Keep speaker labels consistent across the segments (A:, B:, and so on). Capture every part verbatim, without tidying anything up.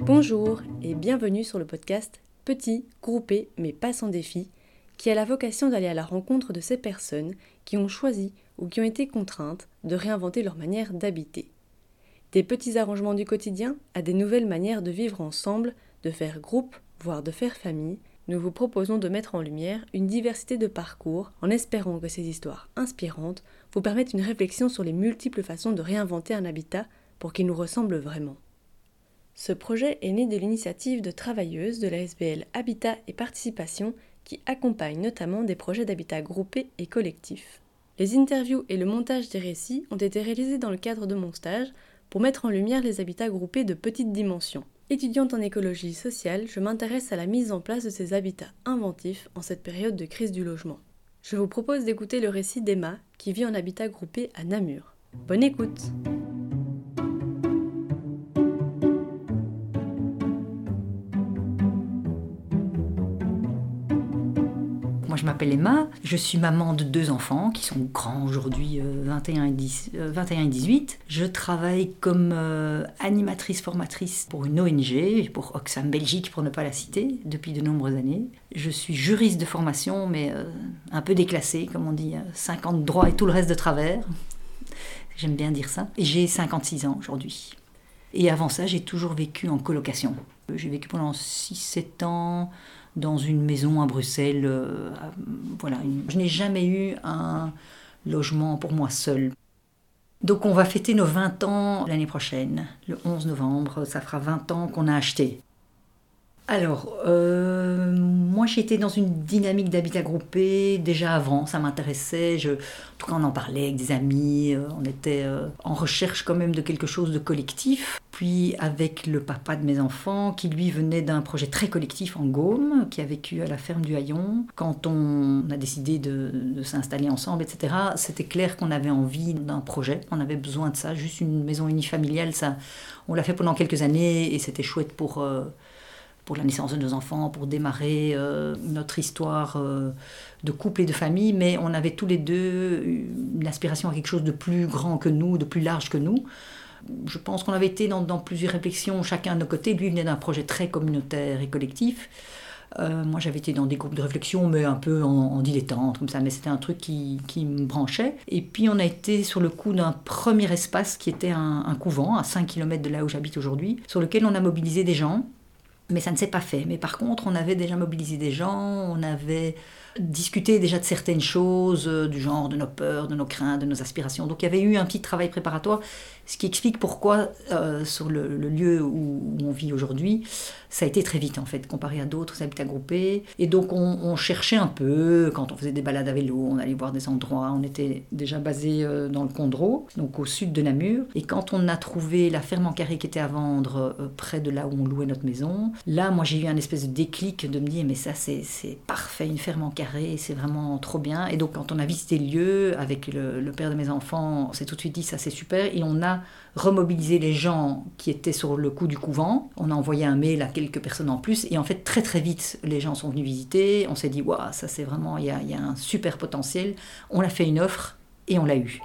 A: Bonjour et bienvenue sur le podcast Petit, groupé mais pas sans défi, qui a la vocation d'aller à la rencontre de ces personnes qui ont choisi ou qui ont été contraintes de réinventer leur manière d'habiter. Des petits arrangements du quotidien à des nouvelles manières de vivre ensemble, de faire groupe, voire de faire famille, nous vous proposons de mettre en lumière une diversité de parcours en espérant que ces histoires inspirantes vous permettent une réflexion sur les multiples façons de réinventer un habitat pour qu'il nous ressemble vraiment. Ce projet est né de l'initiative de travailleuses de la S B L Habitat et Participation qui accompagne notamment des projets d'habitat groupés et collectifs. Les interviews et le montage des récits ont été réalisés dans le cadre de mon stage pour mettre en lumière les habitats groupés de petite dimension. Étudiante en écologie sociale, je m'intéresse à la mise en place de ces habitats inventifs en cette période de crise du logement. Je vous propose d'écouter le récit d'Emma qui vit en habitat groupé à Namur. Bonne écoute!
B: Moi, je m'appelle Emma, je suis maman de deux enfants qui sont grands aujourd'hui, euh, vingt et un et dix-huit. Je travaille comme euh, animatrice formatrice pour une O N G, pour Oxfam Belgique pour ne pas la citer, depuis de nombreuses années. Je suis juriste de formation, mais euh, un peu déclassée, comme on dit, cinquante droits et tout le reste de travers. J'aime bien dire ça. Et j'ai cinquante-six ans aujourd'hui. Et avant ça, j'ai toujours vécu en colocation. J'ai vécu pendant six sept ans dans une maison à Bruxelles. Euh, voilà. Je n'ai jamais eu un logement pour moi seule. Donc on va fêter nos vingt ans l'année prochaine, le onze novembre. Ça fera vingt ans qu'on a acheté. Alors, euh, moi j'étais dans une dynamique d'habitat groupé déjà avant, ça m'intéressait, je, en tout cas on en parlait avec des amis, euh, on était euh, en recherche quand même de quelque chose de collectif. Puis avec le papa de mes enfants, qui lui venait d'un projet très collectif en Gaume, qui a vécu à la ferme du Haillon, quand on a décidé de, de s'installer ensemble, et cetera, c'était clair qu'on avait envie d'un projet, on avait besoin de ça, juste une maison unifamiliale, ça, on l'a fait pendant quelques années et c'était chouette pour... Euh, pour la naissance de nos enfants, pour démarrer euh, notre histoire euh, de couple et de famille, mais on avait tous les deux une aspiration à quelque chose de plus grand que nous, de plus large que nous. Je pense qu'on avait été dans, dans plusieurs réflexions, chacun de nos côtés. Lui venait d'un projet très communautaire et collectif. Euh, moi, j'avais été dans des groupes de réflexion, mais un peu en, en dilettante, comme ça, mais c'était un truc qui, qui me branchait. Et puis, on a été sur le coup d'un premier espace qui était un, un couvent, à cinq kilomètres de là où j'habite aujourd'hui, sur lequel on a mobilisé des gens. Mais ça ne s'est pas fait. Mais par contre, on avait déjà mobilisé des gens, on avait discuté déjà de certaines choses, euh, du genre de nos peurs, de nos craintes, de nos aspirations. Donc il y avait eu un petit travail préparatoire, ce qui explique pourquoi, euh, sur le, le lieu où, où on vit aujourd'hui, ça a été très vite en fait, comparé à d'autres habitats groupés. Et donc on, on cherchait un peu, quand on faisait des balades à vélo, on allait voir des endroits. On était déjà basé euh, dans le Condro, donc au sud de Namur. Et quand on a trouvé la ferme en carré qui était à vendre euh, près de là où on louait notre maison, là moi j'ai eu un espèce de déclic de me dire mais ça c'est, c'est parfait, une ferme en carré, c'est vraiment trop bien. Et donc quand on a visité le lieu avec le, le père de mes enfants, on s'est tout de suite dit ça c'est super. Et on a remobilisé les gens qui étaient sur le coup du couvent. On a envoyé un mail à quelques personnes en plus. Et en fait, très très vite, les gens sont venus visiter. On s'est dit, waouh, ça c'est vraiment, il y a, y a un super potentiel. On a fait une offre et on l'a eu.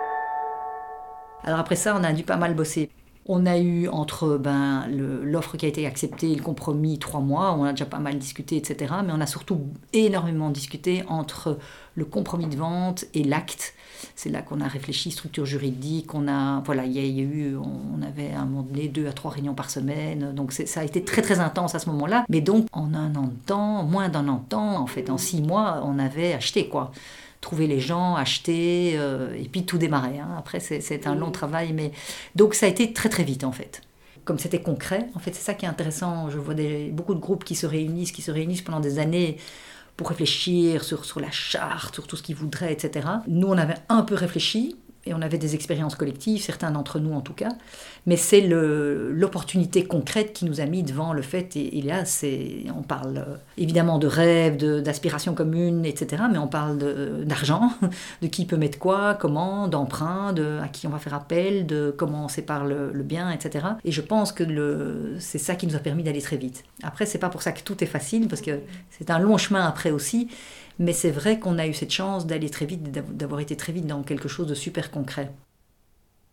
B: Alors après ça, on a dû pas mal bosser. On a eu entre ben, le, l'offre qui a été acceptée et le compromis trois mois, on a déjà pas mal discuté, et cetera. Mais on a surtout énormément discuté entre le compromis de vente et l'acte. C'est là qu'on a réfléchi, structure juridique, on a, voilà, il y, y a eu, on avait à un moment donné deux à trois réunions par semaine, donc c'est, ça a été très très intense à ce moment-là. Mais donc en un an de temps, moins d'un an de temps, en fait en six mois, on avait acheté quoi. Trouver les gens, acheter, euh, et puis tout démarrer. Hein. Après, c'est, c'est un long travail, mais... Donc ça a été très très vite, en fait. Comme c'était concret, en fait, c'est ça qui est intéressant. Je vois des, beaucoup de groupes qui se réunissent, qui se réunissent pendant des années pour réfléchir sur, sur la charte, sur tout ce qu'ils voudraient, et cetera. Nous, on avait un peu réfléchi, et on avait des expériences collectives, certains d'entre nous en tout cas, mais c'est le, l'opportunité concrète qui nous a mis devant le fait, et, et là, c'est, on parle euh, évidemment de rêves, de, d'aspirations communes, et cetera, mais on parle de, d'argent, de qui peut mettre quoi, comment, d'emprunt, de à qui on va faire appel, de comment on sépare le, le bien, et cetera. Et je pense que le, c'est ça qui nous a permis d'aller très vite. Après, c'est pas pour ça que tout est facile, parce que c'est un long chemin après aussi, mais c'est vrai qu'on a eu cette chance d'aller très vite, d'avoir été très vite dans quelque chose de super concret.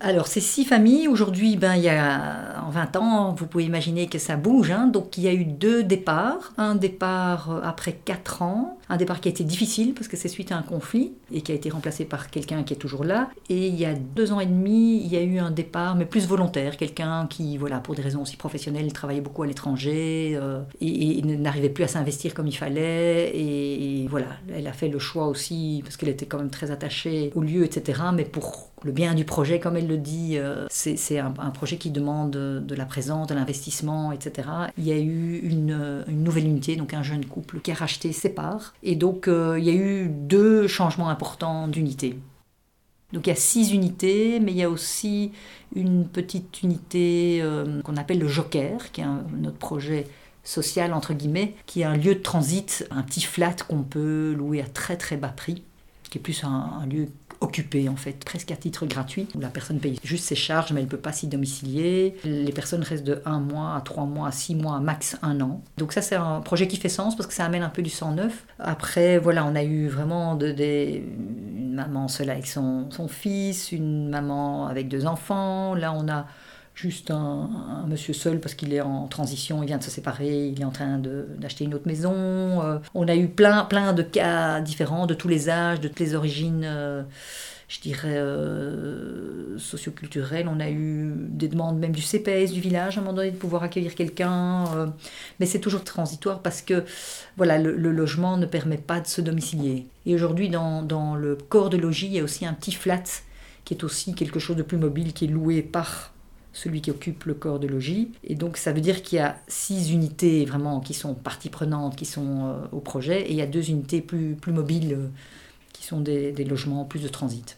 B: Alors, ces six familles, aujourd'hui, ben, il y a, en vingt ans, vous pouvez imaginer que ça bouge. Hein. Donc, il y a eu deux départs. Un départ après quatre ans, un départ qui a été difficile parce que c'est suite à un conflit et qui a été remplacé par quelqu'un qui est toujours là. Et il y a deux ans et demi, il y a eu un départ, mais plus volontaire. Quelqu'un qui, voilà, pour des raisons aussi professionnelles, travaillait beaucoup à l'étranger euh, et, et n'arrivait plus à s'investir comme il fallait. Et, et voilà, elle a fait le choix aussi, parce qu'elle était quand même très attachée au lieu, et cetera. Mais pour le bien du projet, comme elle le dit, euh, c'est, c'est un, un projet qui demande de la présence, de l'investissement, et cetera. Il y a eu une, une nouvelle unité, donc un jeune couple qui a racheté ses parts. Et donc, euh, il y a eu deux changements importants d'unité. Donc, il y a six unités, mais il y a aussi une petite unité euh, qu'on appelle le Joker, qui est un, notre projet social, entre guillemets, qui est un lieu de transit, un petit flat qu'on peut louer à très très bas prix, qui est plus un, un lieu occupé en fait, presque à titre gratuit, où la personne paye juste ses charges mais elle ne peut pas s'y domicilier. Les personnes restent de un mois à trois mois à six mois à max un an. Donc ça c'est un projet qui fait sens parce que ça amène un peu du sang neuf. Après voilà, on a eu vraiment de, des, une maman seule avec son, son fils, une maman avec deux enfants. Là on a juste un, un monsieur seul parce qu'il est en transition, il vient de se séparer, il est en train de, d'acheter une autre maison. Euh, on a eu plein, plein de cas différents, de tous les âges, de toutes les origines, euh, je dirais, euh, socioculturelles. On a eu des demandes même du C P S du village à un moment donné de pouvoir accueillir quelqu'un. Euh, mais c'est toujours transitoire parce que voilà, le, le logement ne permet pas de se domicilier. Et aujourd'hui, dans, dans le corps de logis, il y a aussi un petit flat qui est aussi quelque chose de plus mobile, qui est loué par celui qui occupe le corps de logis. Et donc ça veut dire qu'il y a six unités vraiment qui sont partie prenante, qui sont euh, au projet, et il y a deux unités plus, plus mobiles euh, qui sont des, des logements plus de transit.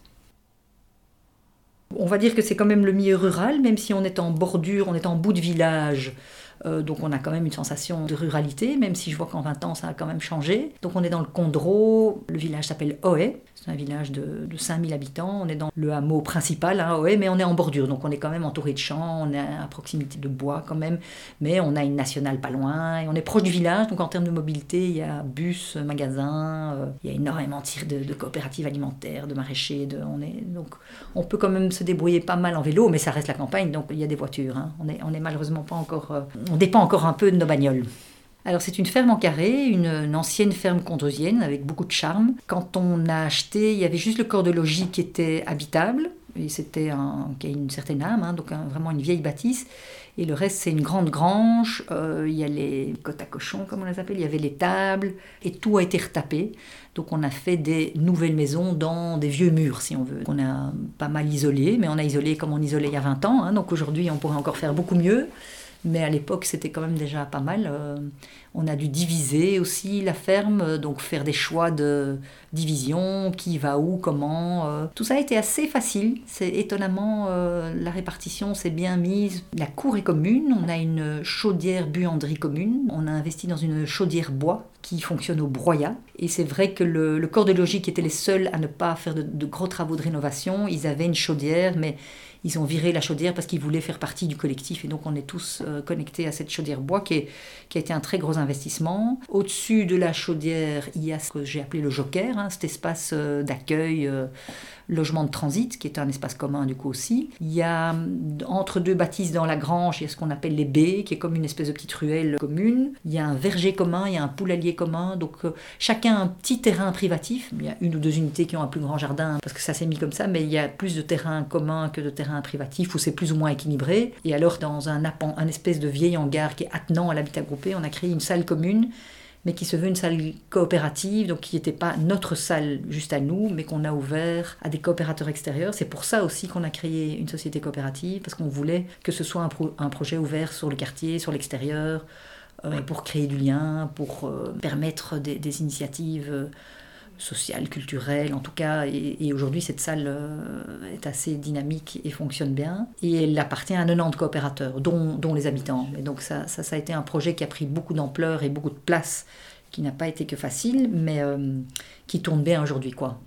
B: On va dire que c'est quand même le milieu rural, même si on est en bordure, on est en bout de village. Euh, donc on a quand même une sensation de ruralité, même si je vois qu'en vingt ans ça a quand même changé. Donc on est dans le Condro, le village s'appelle Ohaye, c'est un village de, de cinq mille habitants. On est dans le hameau principal, hein, Ohaye, mais on est en bordure, donc on est quand même entouré de champs, on est à proximité de bois quand même, mais on a une nationale pas loin, et on est proche du village, donc en termes de mobilité, il y a bus, magasins, euh, il y a énormément de, de coopératives alimentaires, de maraîchers, de, on, est, donc on peut quand même se débrouiller pas mal en vélo, mais ça reste la campagne, donc il y a des voitures, hein. On est, on est malheureusement pas encore... Euh, on dépend encore un peu de nos bagnoles. Alors c'est une ferme en carré, une, une ancienne ferme condrosienne avec beaucoup de charme. Quand on a acheté, il y avait juste le corps de logis qui était habitable, et c'était un, qui a une certaine âme, hein, donc un, vraiment une vieille bâtisse. Et le reste, c'est une grande grange, euh, il y a les côtes à cochon, comme on les appelle, il y avait les tables, et tout a été retapé. Donc on a fait des nouvelles maisons dans des vieux murs, si on veut. On a pas mal isolé, mais on a isolé comme on isolait il y a vingt ans, hein, donc aujourd'hui on pourrait encore faire beaucoup mieux. Mais à l'époque, c'était quand même déjà pas mal. Euh, on a dû diviser aussi la ferme, donc faire des choix de division, qui va où, comment. Euh. Tout ça a été assez facile. C'est étonnamment, euh, la répartition s'est bien mise. La cour est commune, on a une chaudière-buanderie commune. On a investi dans une chaudière bois qui fonctionne au broyat. Et c'est vrai que le, le corps de logis, qui était les seuls à ne pas faire de, de gros travaux de rénovation, ils avaient une chaudière, mais ils ont viré la chaudière parce qu'ils voulaient faire partie du collectif. Et donc on est tous euh, connectés à cette chaudière bois qui, est, qui a été un très gros investissement. Au-dessus de la chaudière, il y a ce que j'ai appelé le Joker, hein, cet espace euh, d'accueil, euh, logement de transit, qui est un espace commun du coup aussi. Il y a, entre deux bâtisses dans la grange, il y a ce qu'on appelle les baies, qui est comme une espèce de petite ruelle commune. Il y a un verger commun, il y a un poulailler commun. Donc euh, chacun a un petit terrain privatif. Il y a une ou deux unités qui ont un plus grand jardin, parce que ça s'est mis comme ça, mais il y a plus de terrain commun que de terrain privatif, où c'est plus ou moins équilibré. Et alors dans un, un espèce de vieil hangar qui est attenant à l'habitat groupé, on a créé une salle commune, mais qui se veut une salle coopérative, donc qui n'était pas notre salle juste à nous, mais qu'on a ouvert à des coopérateurs extérieurs. C'est pour ça aussi qu'on a créé une société coopérative, parce qu'on voulait que ce soit un, pro- un projet ouvert sur le quartier, sur l'extérieur, euh, pour créer du lien, pour euh, permettre des, des initiatives euh, sociales, culturelles, en tout cas. Et, et aujourd'hui, cette salle euh, est assez dynamique et fonctionne bien. Et elle appartient à quatre-vingt-dix coopérateurs, dont, dont les habitants. Et donc ça, ça, ça a été un projet qui a pris beaucoup d'ampleur et beaucoup de place, qui n'a pas été que facile, mais euh, qui tourne bien aujourd'hui, quoi.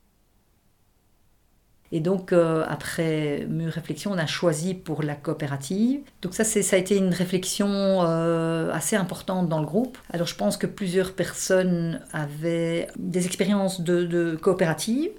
B: Et donc, euh, après mûre réflexion, on a choisi pour la coopérative. Donc ça, c'est, ça a été une réflexion euh, assez importante dans le groupe. Alors, je pense que plusieurs personnes avaient des expériences de, de coopérative.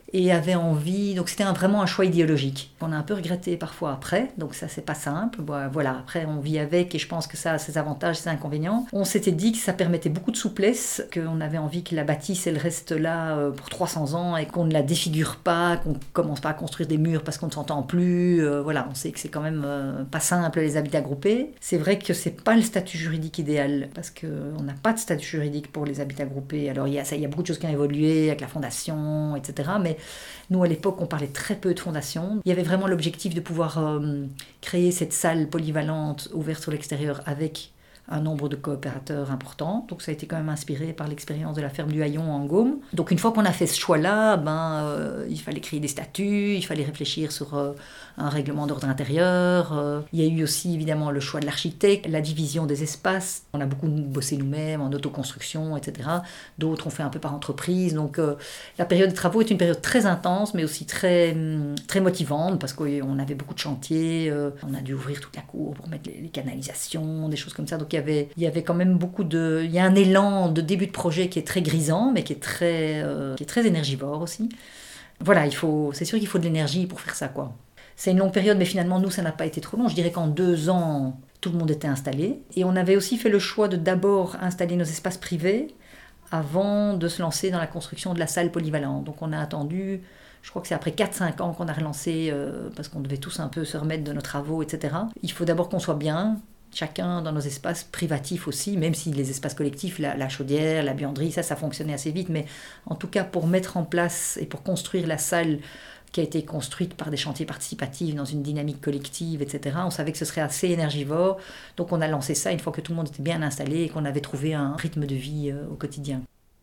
B: et avait envie, donc c'était un, vraiment un choix idéologique. On a un peu regretté parfois après, donc ça c'est pas simple, voilà, après on vit avec et je pense que ça a ses avantages, ses inconvénients. On s'était dit que ça permettait beaucoup de souplesse, qu'on avait envie que la bâtisse elle reste là pour trois cents ans et qu'on ne la défigure pas, qu'on commence pas à construire des murs parce qu'on ne s'entend plus, euh, voilà, on sait que c'est quand même euh, pas simple les habitats groupés. C'est vrai que c'est pas le statut juridique idéal, parce qu'on n'a pas de statut juridique pour les habitats groupés. Alors il y a, ça, il y a beaucoup de choses qui ont évolué avec la fondation, et cetera. Mais nous, à l'époque, on parlait très peu de fondation. Il y avait vraiment l'objectif de pouvoir euh, créer cette salle polyvalente ouverte sur l'extérieur avec un nombre de coopérateurs important. Donc ça a été quand même inspiré par l'expérience de la ferme du Haillon en Gaume. Donc une fois qu'on a fait ce choix-là, ben, euh, il fallait créer des statuts, il fallait réfléchir sur euh, un règlement d'ordre intérieur. Euh, il y a eu aussi évidemment le choix de l'architecte, la division des espaces. On a beaucoup bossé nous-mêmes en autoconstruction, et cetera. D'autres ont fait un peu par entreprise. Donc euh, la période de travaux est une période très intense, mais aussi très, très motivante, parce qu'on avait beaucoup de chantiers. Euh, on a dû ouvrir toute la cour pour mettre les, les canalisations, des choses comme ça. Donc il y avait, il y avait quand même beaucoup de... Il y a un élan de début de projet qui est très grisant, mais qui est très, euh, qui est très énergivore aussi. Voilà, il faut, c'est sûr qu'il faut de l'énergie pour faire ça, quoi. C'est une longue période, mais finalement, nous, ça n'a pas été trop long. Je dirais qu'en deux ans, tout le monde était installé. Et on avait aussi fait le choix de d'abord installer nos espaces privés avant de se lancer dans la construction de la salle polyvalente. Donc on a attendu, je crois que c'est après quatre cinq ans qu'on a relancé, euh, parce qu'on devait tous un peu se remettre de nos travaux, et cetera. Il faut d'abord qu'on soit bien, chacun dans nos espaces privatifs aussi, même si les espaces collectifs, la, la chaudière, la buanderie, ça, ça fonctionnait assez vite. Mais en tout cas, pour mettre en place et pour construire la salle qui a été construite par des chantiers participatifs dans une dynamique collective, et cetera. On savait que ce serait assez énergivore, donc on a lancé ça une fois que tout le monde était bien installé et qu'on avait trouvé un rythme de vie euh, au quotidien.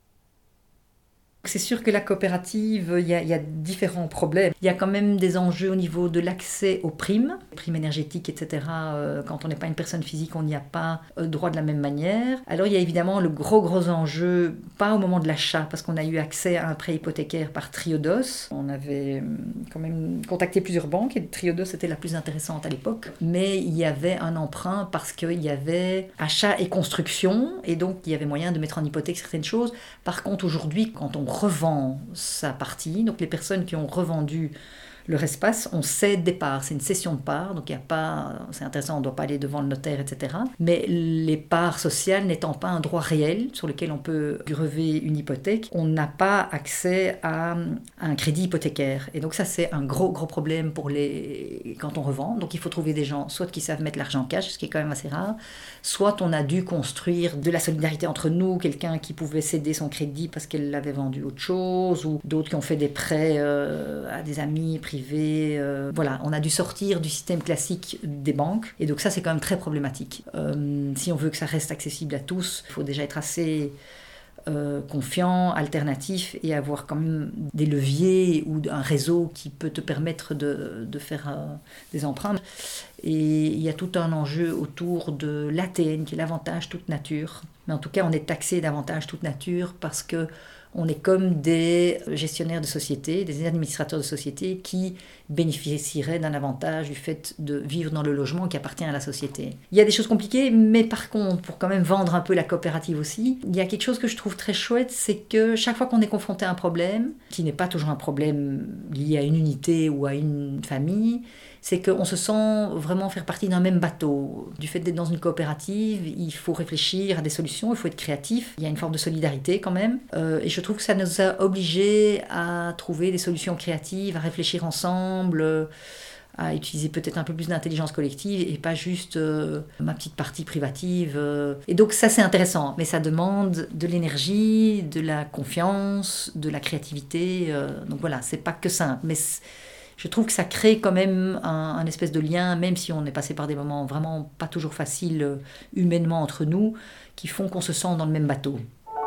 B: C'est sûr que la coopérative, il y, a, il y a différents problèmes. Il y a quand même des enjeux au niveau de l'accès aux primes, primes énergétiques, et cetera. Euh, quand on n'est pas une personne physique, on n'y a pas euh, droit de la même manière. Alors il y a évidemment le gros gros enjeu, pas au moment de l'achat, parce qu'on a eu accès à un prêt hypothécaire par Triodos. On avait quand même contacté plusieurs banques et Triodos était la plus intéressante à l'époque. Mais il y avait un emprunt parce qu'il y avait achat et construction, et donc il y avait moyen de mettre en hypothèque certaines choses. Par contre, aujourd'hui, quand on revend sa partie, donc les personnes qui ont revendu leur espace, on cède des parts, c'est une cession de parts, donc il y a pas, c'est intéressant, on ne doit pas aller devant le notaire, et cetera. Mais les parts sociales n'étant pas un droit réel sur lequel on peut grever une hypothèque, on n'a pas accès à un crédit hypothécaire. Et donc ça, c'est un gros, gros problème pour les... quand on revend. Donc il faut trouver des gens, soit qui savent mettre l'argent en cash, ce qui est quand même assez rare, soit on a dû construire de la solidarité entre nous, quelqu'un qui pouvait céder son crédit parce qu'elle l'avait vendu autre chose, ou d'autres qui ont fait des prêts euh, à des amis privés. Euh, voilà, on a dû sortir du système classique des banques, et donc ça c'est quand même très problématique. Euh, si on veut que ça reste accessible à tous, il faut déjà être assez euh, confiant, alternatif, et avoir quand même des leviers ou un réseau qui peut te permettre de, de faire euh, des emprunts. Et il y a tout un enjeu autour de l'A T N qui est l'avantage toute nature. Mais en tout cas, on est taxé d'avantage toute nature parce que on est comme des gestionnaires de société, des administrateurs de société qui bénéficieraient d'un avantage du fait de vivre dans le logement qui appartient à la société. Il y a des choses compliquées, mais par contre, pour quand même vendre un peu la coopérative aussi, il y a quelque chose que je trouve très chouette, c'est que chaque fois qu'on est confronté à un problème, qui n'est pas toujours un problème lié à une unité ou à une famille, c'est qu'on se sent vraiment faire partie d'un même bateau. Du fait d'être dans une coopérative, il faut réfléchir à des solutions, il faut être créatif. Il y a une forme de solidarité quand même. Euh, et je trouve que ça nous a obligés à trouver des solutions créatives, à réfléchir ensemble, à utiliser peut-être un peu plus d'intelligence collective et pas juste euh, ma petite partie privative. Euh. Et donc ça c'est intéressant, mais ça demande de l'énergie, de la confiance, de la créativité. Euh. Donc voilà, c'est pas que simple, mais je trouve que ça crée quand même un, un espèce de lien, même si on est passé par des moments vraiment pas toujours faciles euh, humainement entre nous, qui font qu'on se sent dans le même bateau.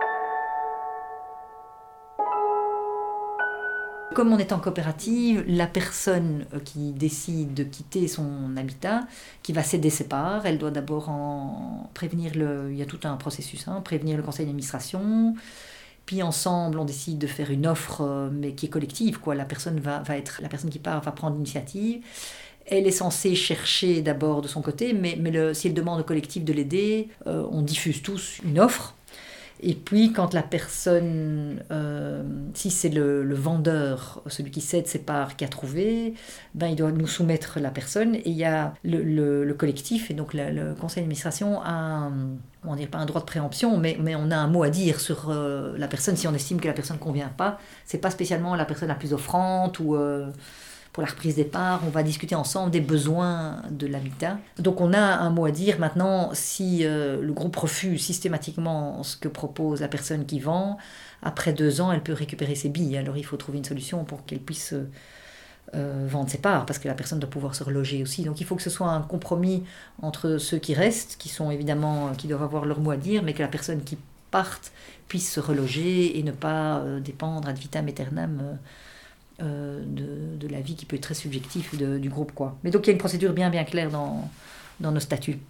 B: Comme on est en coopérative, la personne qui décide de quitter son habitat, qui va céder ses parts, elle doit d'abord en prévenir le... Il y a tout un processus, hein, prévenir le conseil d'administration. Puis ensemble, on décide de faire une offre, mais qui est collective, quoi. La personne va, va être, la personne qui part va prendre l'initiative. Elle est censée chercher d'abord de son côté, mais, mais le, si elle demande au collectif de l'aider, euh, on diffuse tous une offre. Et puis quand la personne, euh, si c'est le, le vendeur, celui qui cède ses parts qui a trouvé, ben, il doit nous soumettre la personne, et il y a le, le, le collectif, et donc la, le conseil d'administration a un, comment dire, pas un droit de préemption, mais, mais on a un mot à dire sur euh, la personne si on estime que la personne ne convient pas. C'est pas spécialement la personne la plus offrante ou... Euh, pour la reprise des parts, on va discuter ensemble des besoins de l'habitat. Donc on a un mot à dire. Maintenant, si euh, le groupe refuse systématiquement ce que propose la personne qui vend, après deux ans, elle peut récupérer ses billes. Alors il faut trouver une solution pour qu'elle puisse euh, vendre ses parts, parce que la personne doit pouvoir se reloger aussi. Donc il faut que ce soit un compromis entre ceux qui restent, qui sont évidemment, qui doivent avoir leur mot à dire, mais que la personne qui parte puisse se reloger et ne pas euh, dépendre ad vitam aeternam euh, Euh, de, de la vie qui peut être très subjective de, du groupe, quoi. Mais donc il y a une procédure bien bien claire dans, dans nos statuts.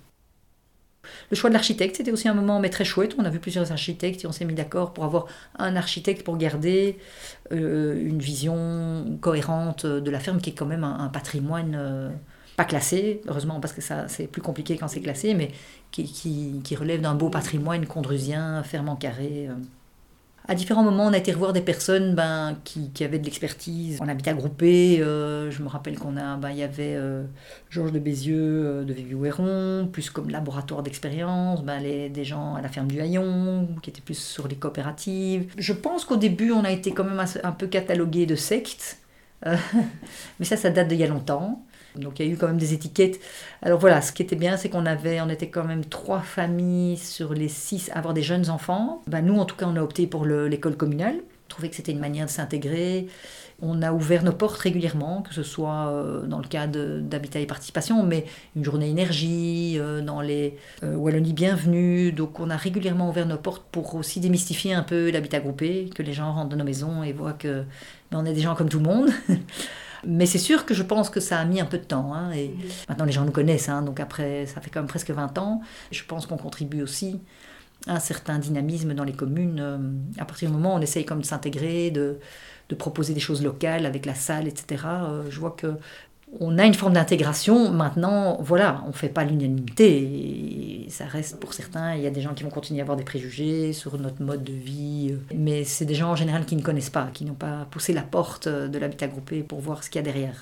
B: Le choix de l'architecte, c'était aussi un moment mais très chouette. On a vu plusieurs architectes et on s'est mis d'accord pour avoir un architecte pour garder euh, une vision cohérente de la ferme, qui est quand même un, un patrimoine euh, pas classé, heureusement, parce que ça c'est plus compliqué quand c'est classé, mais qui, qui, qui relève d'un beau patrimoine condrusien, ferme en carré. Euh. À différents moments, on a été revoir des personnes ben, qui, qui avaient de l'expertise en habitat groupé. Euh, je me rappelle qu'on a, ben, il y avait euh, Georges de Bézieux euh, de Vivieux-Héron, plus comme laboratoire d'expérience, ben, les, des gens à la ferme du Haillon, qui étaient plus sur les coopératives. Je pense qu'au début, on a été quand même un peu catalogué de sectes, euh, mais ça, ça date d'il y a longtemps. Donc il y a eu quand même des étiquettes. Alors voilà, ce qui était bien, c'est qu'on avait, on était quand même trois familles sur les six à avoir des jeunes enfants. Ben, nous, en tout cas, on a opté pour le, l'école communale. On trouvait que c'était une manière de s'intégrer. On a ouvert nos portes régulièrement, que ce soit euh, dans le cadre d'Habitat et Participation, mais une journée énergie, euh, dans les euh, Wallonie Bienvenue. Donc on a régulièrement ouvert nos portes pour aussi démystifier un peu l'habitat groupé, que les gens rentrent dans nos maisons et voient que ben, on est des gens comme tout le monde. Mais c'est sûr que je pense que ça a mis un peu de temps. Hein, et maintenant, les gens nous connaissent, hein, donc après, ça fait quand même presque vingt ans. Je pense qu'on contribue aussi à un certain dynamisme dans les communes. À partir du moment où on essaye comme de s'intégrer, de, de proposer des choses locales avec la salle, et cetera, euh, je vois que on a une forme d'intégration. Maintenant, voilà, on ne fait pas l'unanimité. Et ça reste pour certains. Il y a des gens qui vont continuer à avoir des préjugés sur notre mode de vie. Mais c'est des gens en général qui ne connaissent pas, qui n'ont pas poussé la porte de l'habitat groupé pour voir ce qu'il y a derrière.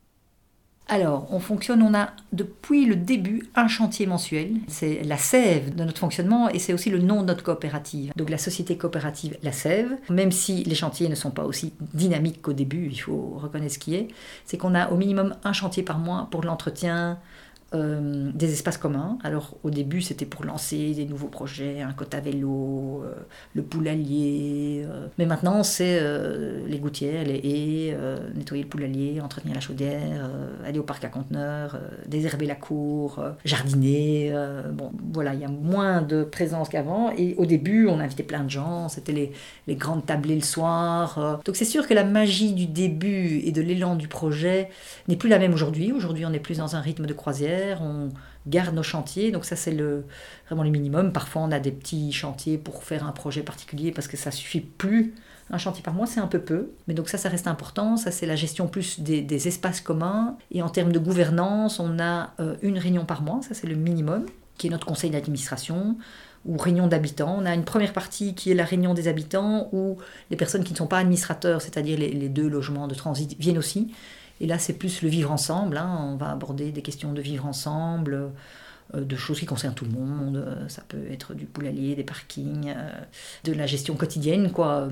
B: Alors, on fonctionne, on a depuis le début un chantier mensuel. C'est la sève de notre fonctionnement et c'est aussi le nom de notre coopérative. Donc la société coopérative La Sève, même si les chantiers ne sont pas aussi dynamiques qu'au début, il faut reconnaître ce qui est, c'est qu'on a au minimum un chantier par mois pour l'entretien euh, des espaces communs. Alors au début, c'était pour lancer des nouveaux projets, un côte à vélo, euh, le poulailler. Euh, mais maintenant, c'est euh, les gouttières, les haies, euh, nettoyer le poulailler, entretenir la chaudière, euh, aller au parc à conteneurs, euh, désherber la cour, euh, jardiner. Euh, bon, voilà, il y a moins de présence qu'avant. Et au début, on invitait plein de gens. C'était les, les grandes tablées le soir. Euh. Donc c'est sûr que la magie du début et de l'élan du projet n'est plus la même aujourd'hui. Aujourd'hui, on est plus dans un rythme de croisière. On garde nos chantiers, donc ça c'est le, vraiment le minimum. Parfois on a des petits chantiers pour faire un projet particulier parce que ça suffit plus. Un chantier par mois c'est un peu peu, mais donc ça ça reste important. Ça c'est la gestion plus des, des espaces communs. Et en termes de gouvernance, on a euh, une réunion par mois, ça c'est le minimum, qui est notre conseil d'administration ou réunion d'habitants. On a une première partie qui est la réunion des habitants où les personnes qui ne sont pas administrateurs, c'est-à-dire les, les deux logements de transit, viennent aussi. Et là, c'est plus le vivre ensemble. Hein. On va aborder des questions de vivre ensemble, euh, de choses qui concernent tout le monde. Euh, ça peut être du poulailler, des parkings, euh, de la gestion quotidienne, quoi.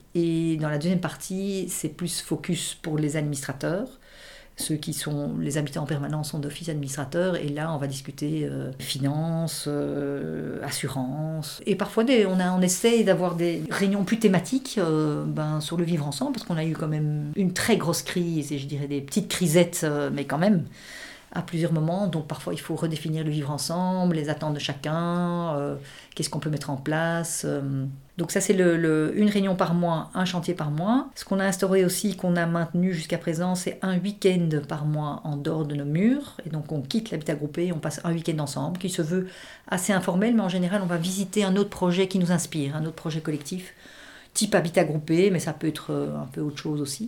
B: Et dans la deuxième partie, c'est plus focus pour les administrateurs. Ceux qui sont les habitants en permanence sont d'office administrateurs. Et là, on va discuter euh, finances, euh, assurance. Et parfois, des, on, a, on essaye d'avoir des réunions plus thématiques euh, ben, sur le vivre ensemble, parce qu'on a eu quand même une très grosse crise, et je dirais des petites crisettes, euh, mais quand même, à plusieurs moments. Donc parfois, il faut redéfinir le vivre ensemble, les attentes de chacun, euh, qu'est-ce qu'on peut mettre en place. Euh. Donc ça, c'est le, le, une réunion par mois, un chantier par mois. Ce qu'on a instauré aussi, qu'on a maintenu jusqu'à présent, c'est un week-end par mois en dehors de nos murs. Et donc on quitte l'habitat groupé, on passe un week-end ensemble, qui se veut assez informel, mais en général, on va visiter un autre projet qui nous inspire, un autre projet collectif, type habitat groupé, mais ça peut être un peu autre chose aussi.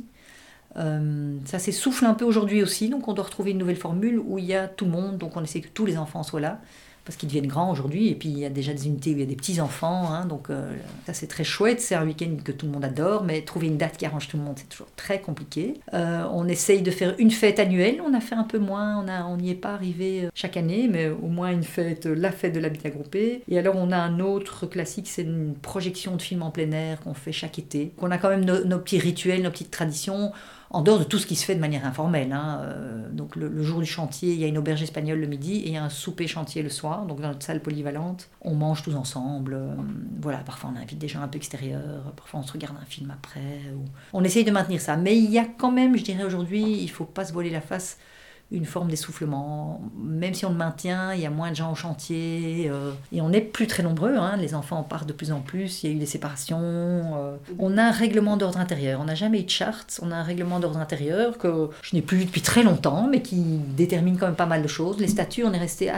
B: Euh, ça s'essouffle un peu aujourd'hui aussi, donc on doit retrouver une nouvelle formule où il y a tout le monde, donc on essaie que tous les enfants soient là, parce qu'ils deviennent grands aujourd'hui, et puis il y a déjà des unités où il y a des petits-enfants, hein, donc euh, ça c'est très chouette, c'est un week-end que tout le monde adore, mais trouver une date qui arrange tout le monde, c'est toujours très compliqué. Euh, on essaye de faire une fête annuelle, on a fait un peu moins, on n'y est pas arrivé chaque année, mais au moins une fête, la fête de l'habitat groupé. Et alors on a un autre classique, c'est une projection de films en plein air qu'on fait chaque été. On a quand même nos, nos petits rituels, nos petites traditions, en dehors de tout ce qui se fait de manière informelle. Hein. Euh, donc le, le jour du chantier, il y a une auberge espagnole le midi et il y a un souper chantier le soir, donc dans notre salle polyvalente. On mange tous ensemble. Euh, voilà, parfois on invite des gens un peu extérieurs, parfois on se regarde un film après. Ou... On essaye de maintenir ça. Mais il y a quand même, je dirais aujourd'hui, il ne faut pas se voiler la face, une forme d'essoufflement. Même si on le maintient, il y a moins de gens au chantier. Euh, et on n'est plus très nombreux. Hein, les enfants partent de plus en plus. Il y a eu des séparations. Euh, on a un règlement d'ordre intérieur. On n'a jamais eu de charte. On a un règlement d'ordre intérieur que je n'ai plus vu depuis très longtemps, mais qui détermine quand même pas mal de choses. Les statuts, on est resté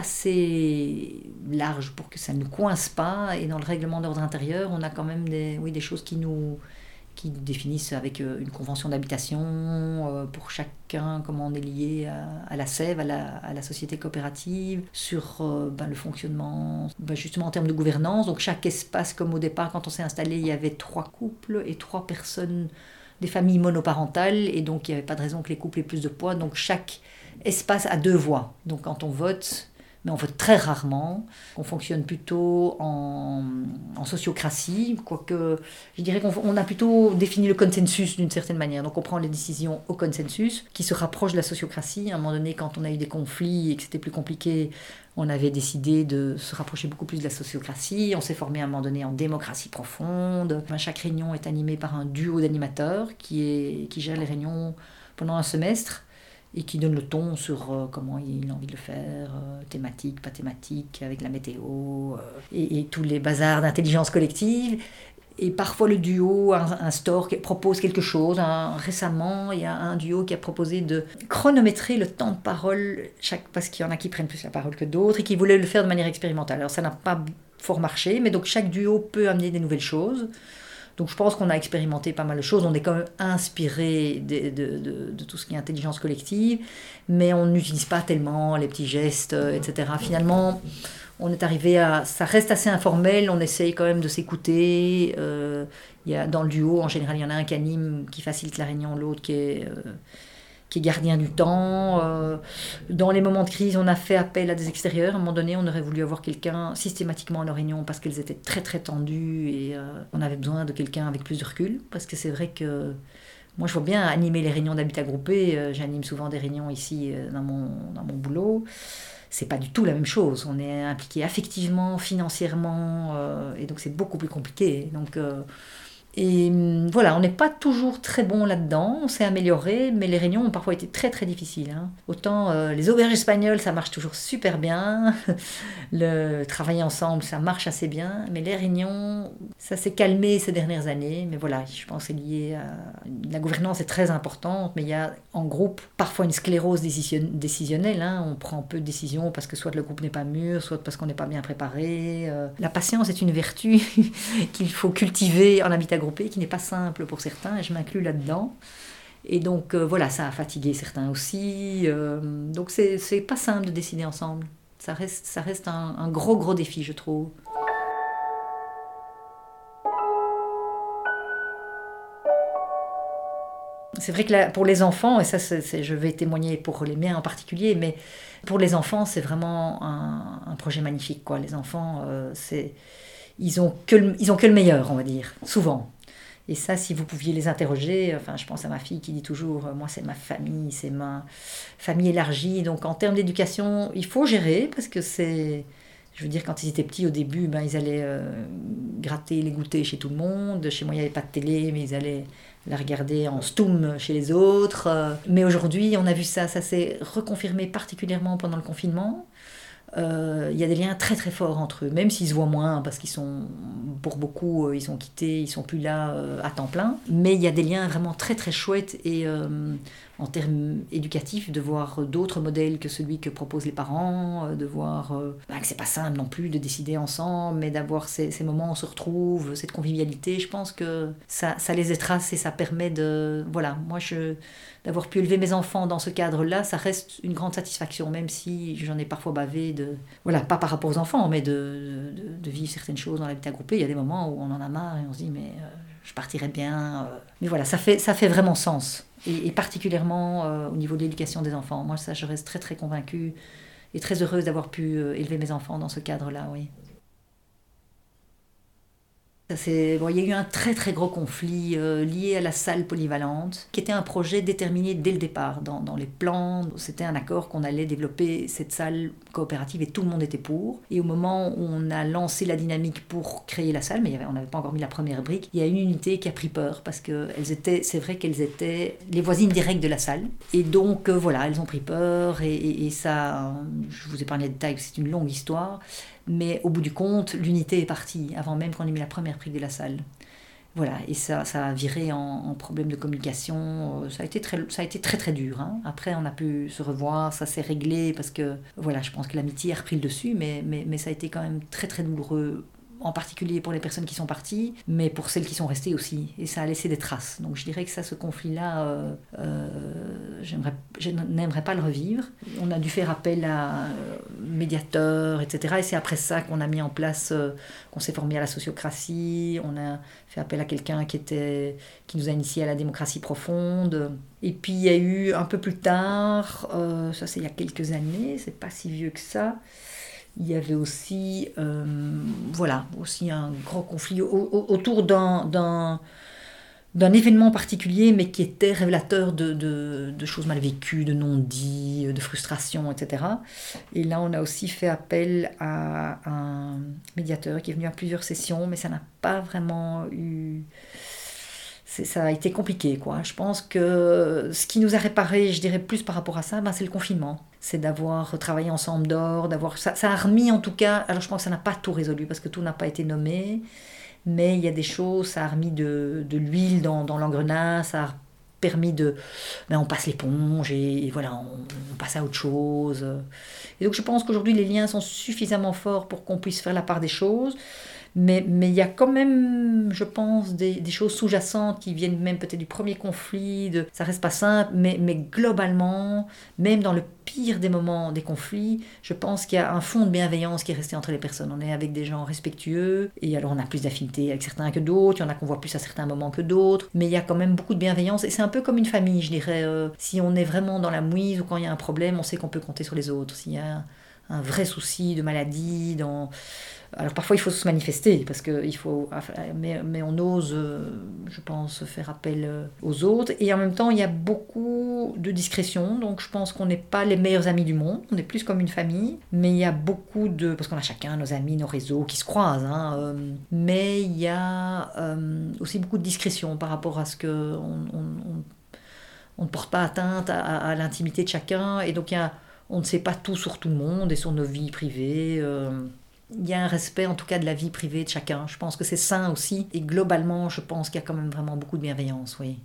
B: assez large pour que ça ne nous coince pas. Et dans le règlement d'ordre intérieur, on a quand même des, oui, des choses qui nous... qui définissent avec une convention d'habitation euh, pour chacun, comment on est lié à, à la sève, à la, à la société coopérative, sur euh, ben, le fonctionnement, ben, justement en termes de gouvernance. Donc chaque espace, comme au départ, quand on s'est installé, il y avait trois couples et trois personnes, des familles monoparentales, et donc il n'y avait pas de raison que les couples aient plus de poids. Donc chaque espace a deux voix. Donc quand on vote... mais on vote très rarement. On fonctionne plutôt en, en sociocratie, quoique je dirais qu'on on a plutôt défini le consensus d'une certaine manière. Donc on prend les décisions au consensus, qui se rapproche de la sociocratie. À un moment donné, quand on a eu des conflits et que c'était plus compliqué, on avait décidé de se rapprocher beaucoup plus de la sociocratie. On s'est formé à un moment donné en démocratie profonde. Chaque réunion est animée par un duo d'animateurs qui, est, qui gère les réunions pendant un semestre, et qui donne le ton sur euh, comment il a envie de le faire, euh, thématique, pas thématique, avec la météo, euh, et, et tous les bazars d'intelligence collective. Et parfois le duo instaure, propose quelque chose. Hein. Récemment, il y a un duo qui a proposé de chronométrer le temps de parole, chaque, parce qu'il y en a qui prennent plus la parole que d'autres, et qui voulaient le faire de manière expérimentale. Alors ça n'a pas fort marché, mais donc chaque duo peut amener des nouvelles choses. Donc je pense qu'on a expérimenté pas mal de choses, on est quand même inspiré de, de, de, de tout ce qui est intelligence collective, mais on n'utilise pas tellement les petits gestes, et cetera. Finalement, on est arrivé à... ça reste assez informel, on essaye quand même de s'écouter. Euh, il y a, dans le duo, en général, il y en a un qui anime, qui facilite la réunion, l'autre qui est... Euh, qui est gardien du temps. Euh, dans les moments de crise, on a fait appel à des extérieurs. À un moment donné, on aurait voulu avoir quelqu'un systématiquement à nos réunions parce qu'elles étaient très très tendues et euh, on avait besoin de quelqu'un avec plus de recul. Parce que c'est vrai que moi, je vois bien animer les réunions d'habitat groupé. Euh, j'anime souvent des réunions ici euh, dans, mon, dans mon boulot. C'est pas du tout la même chose. On est impliqué affectivement, financièrement, euh, et donc c'est beaucoup plus compliqué. Donc... Euh, Et voilà, on n'est pas toujours très bon là-dedans, on s'est amélioré, mais les réunions ont parfois été très très difficiles. Hein. Autant euh, les auberges espagnoles, ça marche toujours super bien, le travailler ensemble, ça marche assez bien, mais les réunions, ça s'est calmé ces dernières années. Mais voilà, je pense que c'est lié à... La gouvernance est très importante, mais il y a en groupe parfois une sclérose décisionnelle. Hein. On prend peu de décisions parce que soit le groupe n'est pas mûr, soit parce qu'on n'est pas bien préparé. Euh, la patience est une vertu qu'il faut cultiver en habitat groupé, qui n'est pas simple pour certains, et je m'inclus là-dedans. Et donc euh, voilà, ça a fatigué certains aussi. Euh, donc c'est, c'est pas simple de décider ensemble. Ça reste, ça reste un, un gros gros défi, je trouve. C'est vrai que là, pour les enfants, et ça c'est, c'est, je vais témoigner pour les miens en particulier, mais pour les enfants c'est vraiment un, un projet magnifique, quoi. Les enfants, euh, c'est, ils ont que le, ils ont que le meilleur, on va dire, souvent. Et ça, si vous pouviez les interroger, enfin, je pense à ma fille qui dit toujours, moi c'est ma famille, c'est ma famille élargie. Donc en termes d'éducation, il faut gérer, parce que c'est... Je veux dire, quand ils étaient petits, au début, ben, ils allaient euh, gratter les goûters chez tout le monde. Chez moi, il n'y avait pas de télé, mais ils allaient la regarder en stoum chez les autres. Mais aujourd'hui, on a vu ça, ça s'est reconfirmé particulièrement pendant le confinement. Euh, il y a des liens très très forts entre eux, même s'ils se voient moins, parce qu'ils sont, pour beaucoup, euh, ils ont quitté, ils sont plus là euh, à temps plein. Mais il y a des liens vraiment très très chouettes, et euh, en termes éducatifs, de voir d'autres modèles que celui que proposent les parents, de voir euh, bah, que c'est pas simple non plus de décider ensemble, mais d'avoir ces, ces moments où on se retrouve, cette convivialité. Je pense que ça, ça les trace et ça permet de... Voilà, moi je... d'avoir pu élever mes enfants dans ce cadre-là, ça reste une grande satisfaction, même si j'en ai parfois bavé de... Voilà, pas par rapport aux enfants, mais de, de, de vivre certaines choses dans l'habitat groupé. Il y a des moments où on en a marre et on se dit, mais euh, je partirais bien. Euh. Mais voilà, ça fait, ça fait vraiment sens. Et, et particulièrement euh, au niveau de l'éducation des enfants. Moi, ça, je reste très, très convaincue et très heureuse d'avoir pu euh, élever mes enfants dans ce cadre-là, oui. Ça, c'est... Bon, il y a eu un très très gros conflit euh, lié à la salle polyvalente, qui était un projet déterminé dès le départ. Dans, dans les plans, c'était un accord qu'on allait développer cette salle coopérative et tout le monde était pour. Et au moment où on a lancé la dynamique pour créer la salle, mais il y avait, on n'avait pas encore mis la première brique, il y a une unité qui a pris peur parce que elles étaient, c'est vrai qu'elles étaient les voisines directes de la salle. Et donc euh, voilà, elles ont pris peur et, et, et ça, je vous épargne les détails, c'est une longue histoire. Mais au bout du compte, l'unité est partie, avant même qu'on ait mis la première brique de la salle. Voilà, et ça, ça a viré en, en problème de communication. Ça a été très, ça a été très, très dur. Hein. Après, on a pu se revoir, ça s'est réglé, parce que, voilà, je pense que l'amitié a repris le dessus, mais, mais, mais ça a été quand même très, très douloureux, en particulier pour les personnes qui sont parties, mais pour celles qui sont restées aussi. Et ça a laissé des traces. Donc je dirais que ça, ce conflit-là, euh, euh, j'aimerais, je n'aimerais pas le revivre. On a dû faire appel à euh, médiateurs, et cetera. Et c'est après ça qu'on a mis en place, euh, qu'on s'est formé à la sociocratie. On a fait appel à quelqu'un qui, était, qui nous a initiés à la démocratie profonde. Et puis il y a eu un peu plus tard, euh, ça c'est il y a quelques années, c'est pas si vieux que ça, il y avait aussi, euh, voilà, aussi un gros conflit au, au, autour d'un, d'un, d'un événement particulier, mais qui était révélateur de, de, de choses mal vécues, de non-dits, de frustrations, et cetera. Et là, on a aussi fait appel à un médiateur qui est venu à plusieurs sessions, mais ça n'a pas vraiment eu... C'est, ça a été compliqué, quoi. Je pense que ce qui nous a réparé, je dirais plus par rapport à ça, ben, c'est le confinement. C'est d'avoir travaillé ensemble dehors, d'avoir... Ça, ça a remis en tout cas... Alors je pense que ça n'a pas tout résolu, parce que tout n'a pas été nommé, mais il y a des choses, ça a remis de, de l'huile dans, dans l'engrenage, ça a permis de... Ben, on passe l'éponge et, et voilà, on, on passe à autre chose. Et donc je pense qu'aujourd'hui, les liens sont suffisamment forts pour qu'on puisse faire la part des choses. Mais mais il y a quand même, je pense, des, des choses sous-jacentes qui viennent même peut-être du premier conflit. De, ça reste pas simple, mais, mais globalement, même dans le pire des moments des conflits, je pense qu'il y a un fond de bienveillance qui est resté entre les personnes. On est avec des gens respectueux, et alors on a plus d'affinité avec certains que d'autres, il y en a qu'on voit plus à certains moments que d'autres, mais il y a quand même beaucoup de bienveillance, et c'est un peu comme une famille, je dirais. Euh, si on est vraiment dans la mouise ou quand il y a un problème, on sait qu'on peut compter sur les autres. S'il y a un, un vrai souci de maladie, dans... Alors parfois il faut se manifester, parce que il faut, mais, mais on ose, je pense, faire appel aux autres. Et en même temps, il y a beaucoup de discrétion, donc je pense qu'on n'est pas les meilleurs amis du monde, on est plus comme une famille, mais il y a beaucoup de... Parce qu'on a chacun nos amis, nos réseaux qui se croisent, hein, euh, mais il y a euh, aussi beaucoup de discrétion par rapport à ce que... On, on, on, on ne porte pas atteinte à, à, à l'intimité de chacun, et donc il y a, on ne sait pas tout sur tout le monde et sur nos vies privées... Euh, il y a un respect en tout cas de la vie privée de chacun. Je pense que c'est sain aussi. Et globalement, je pense qu'il y a quand même vraiment beaucoup de bienveillance, oui.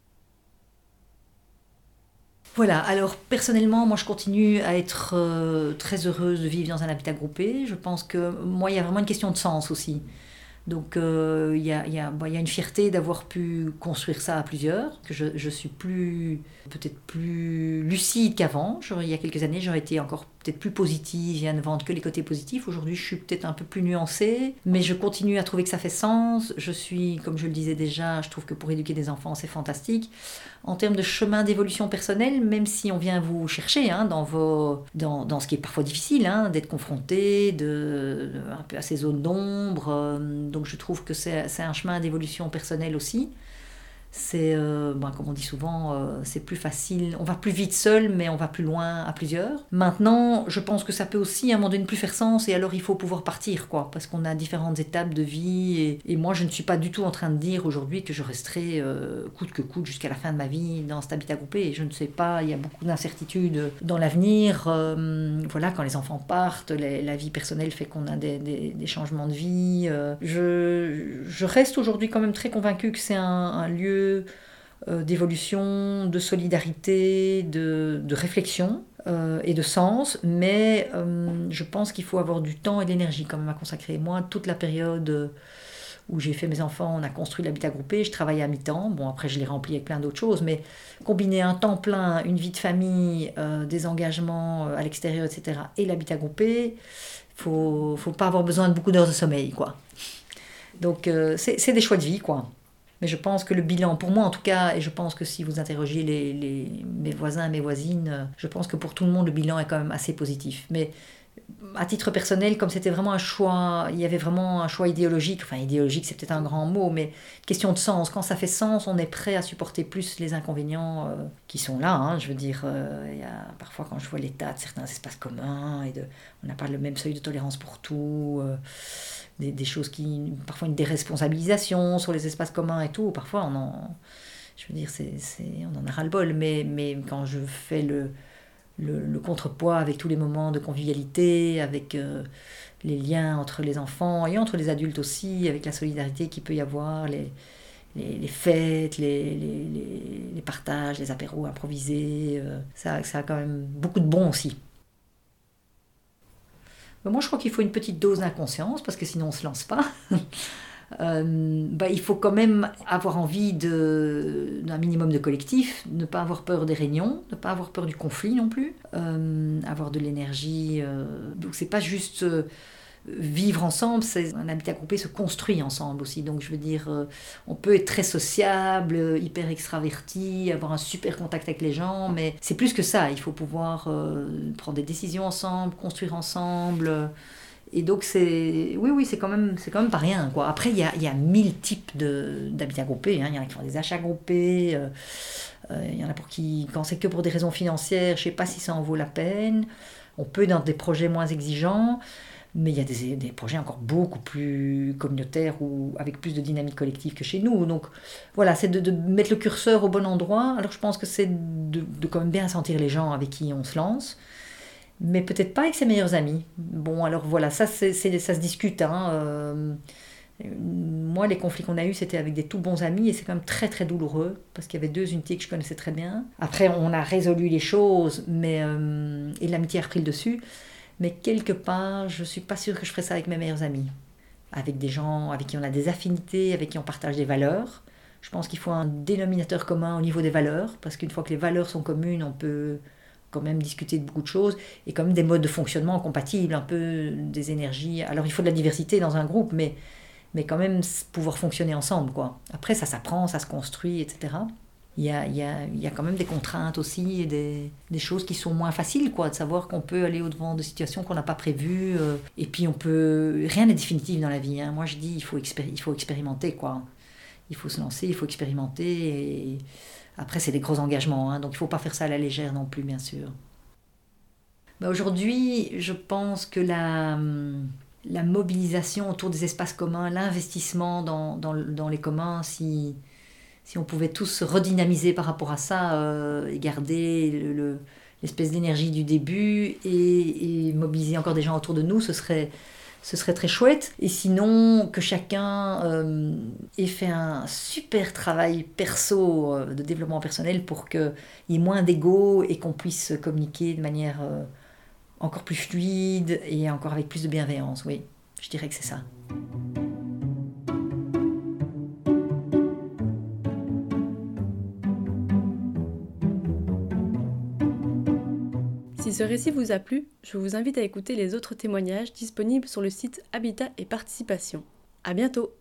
B: Voilà, alors personnellement, moi je continue à être euh, très heureuse de vivre dans un habitat groupé. Je pense que moi, il y a vraiment une question de sens aussi. Donc euh, il y a, y a, bon, y a une fierté d'avoir pu construire ça à plusieurs, que je, je suis plus, peut-être plus lucide qu'avant. Genre, il y a quelques années, j'aurais été encore peut-être plus positive et à ne vendre que les côtés positifs. Aujourd'hui, je suis peut-être un peu plus nuancée, mais je continue à trouver que ça fait sens. Je suis, comme je le disais déjà, je trouve que pour éduquer des enfants, c'est fantastique. En termes de chemin d'évolution personnelle, même si on vient vous chercher hein, dans, vos, dans, dans ce qui est parfois difficile, hein, d'être confronté de, de, un peu à ces zones d'ombre, euh, donc je trouve que c'est, c'est un chemin d'évolution personnelle aussi. C'est, euh, bon, comme on dit souvent, euh, c'est plus facile, on va plus vite seul, mais on va plus loin à plusieurs. Maintenant, je pense que ça peut aussi à un moment donné ne plus faire sens, et alors il faut pouvoir partir, quoi, parce qu'on a différentes étapes de vie, et, et moi je ne suis pas du tout en train de dire aujourd'hui que je resterai euh, coûte que coûte jusqu'à la fin de ma vie dans cet habitat groupé, et je ne sais pas, il y a beaucoup d'incertitudes dans l'avenir, euh, voilà, quand les enfants partent, les, la vie personnelle fait qu'on a des, des, des changements de vie, euh, je, je reste aujourd'hui quand même très convaincue que c'est un, un lieu Euh, d'évolution, de solidarité, de, de réflexion euh, et de sens, mais euh, je pense qu'il faut avoir du temps et de l'énergie quand même à consacrer. Moi, toute la période où j'ai fait mes enfants, on a construit l'habitat groupé, je travaillais à mi-temps, bon après je l'ai rempli avec plein d'autres choses, mais combiner un temps plein, une vie de famille, euh, des engagements à l'extérieur, et cetera, et l'habitat groupé, il faut, faut pas avoir besoin de beaucoup d'heures de sommeil, quoi. Donc euh, c'est, c'est des choix de vie, quoi. Mais je pense que le bilan, pour moi en tout cas, et je pense que si vous interrogez les, les, mes voisins, mes voisines, je pense que pour tout le monde, le bilan est quand même assez positif. Mais à titre personnel, comme c'était vraiment un choix, il y avait vraiment un choix idéologique, enfin idéologique c'est peut-être un grand mot, mais question de sens. Quand ça fait sens, on est prêt à supporter plus les inconvénients euh, qui sont là. Hein. Je veux dire, euh, il y a, parfois quand je vois l'état de certains espaces communs, et de, on n'a pas le même seuil de tolérance pour tout, euh, des, des choses qui, parfois une déresponsabilisation sur les espaces communs et tout, parfois on en, je veux dire, c'est, c'est, on en a ras-le-bol, mais, mais quand je fais le Le, le contrepoids avec tous les moments de convivialité, avec euh, les liens entre les enfants et entre les adultes aussi, avec la solidarité qu'il peut y avoir, les, les, les fêtes, les, les, les, les partages, les apéros improvisés, euh, ça, ça a quand même beaucoup de bon aussi. Mais moi je crois qu'il faut une petite dose d'inconscience, parce que sinon on ne se lance pas. Euh, bah, il faut quand même avoir envie de, d'un minimum de collectif, ne pas avoir peur des réunions, ne pas avoir peur du conflit non plus, euh, avoir de l'énergie. Euh, donc c'est pas juste euh, vivre ensemble, c'est, un habitat groupé se construit ensemble aussi. Donc je veux dire, euh, on peut être très sociable, hyper extraverti, avoir un super contact avec les gens, mais c'est plus que ça. Il faut pouvoir euh, prendre des décisions ensemble, construire ensemble. Et donc, c'est, oui, oui, c'est quand même, c'est quand même pas rien, quoi. Après, il y a, il y a mille types de, d'habitats groupés. Hein. Il y en a qui font des achats groupés. Euh, euh, il y en a pour qui, quand c'est que pour des raisons financières, je sais pas si ça en vaut la peine. On peut dans des projets moins exigeants, mais il y a des, des projets encore beaucoup plus communautaires ou avec plus de dynamique collective que chez nous. Donc, voilà, c'est de, de mettre le curseur au bon endroit. Alors, je pense que c'est de, de quand même bien sentir les gens avec qui on se lance. Mais peut-être pas avec ses meilleurs amis. Bon, alors voilà, ça, c'est, c'est, ça se discute. Hein. Euh, moi, les conflits qu'on a eus, c'était avec des tout bons amis, et c'est quand même très très douloureux, parce qu'il y avait deux unités que je connaissais très bien. Après, on a résolu les choses, mais, euh, et l'amitié a repris le dessus. Mais quelque part, je ne suis pas sûre que je ferais ça avec mes meilleurs amis. Avec des gens avec qui on a des affinités, avec qui on partage des valeurs. Je pense qu'il faut un dénominateur commun au niveau des valeurs, parce qu'une fois que les valeurs sont communes, on peut quand même discuter de beaucoup de choses, et quand même des modes de fonctionnement compatibles, un peu des énergies. Alors il faut de la diversité dans un groupe, mais, mais quand même pouvoir fonctionner ensemble, quoi. Après ça s'apprend, ça se construit, et cetera. Il y a, il y a, il y a quand même des contraintes aussi, et des, des choses qui sont moins faciles, quoi, de savoir qu'on peut aller au-devant de situations qu'on n'a pas prévues, euh, et puis on peut... Rien n'est définitif dans la vie, hein. Moi je dis il faut, expéri... il faut expérimenter, quoi. Il faut se lancer, il faut expérimenter, et... Après, c'est des gros engagements, hein, donc il ne faut pas faire ça à la légère non plus, bien sûr. Bah, aujourd'hui, je pense que la, la mobilisation autour des espaces communs, l'investissement dans, dans, dans les communs, si, si on pouvait tous se redynamiser par rapport à ça, euh, et garder le, le, l'espèce d'énergie du début, et, et mobiliser encore des gens autour de nous, ce serait... Ce serait très chouette. Et sinon, que chacun euh, ait fait un super travail perso, euh, de développement personnel, pour qu'il y ait moins d'ego et qu'on puisse communiquer de manière euh, encore plus fluide et encore avec plus de bienveillance. Oui, je dirais que c'est ça.
A: Si ce récit vous a plu, je vous invite à écouter les autres témoignages disponibles sur le site Habitat et Participation. À bientôt!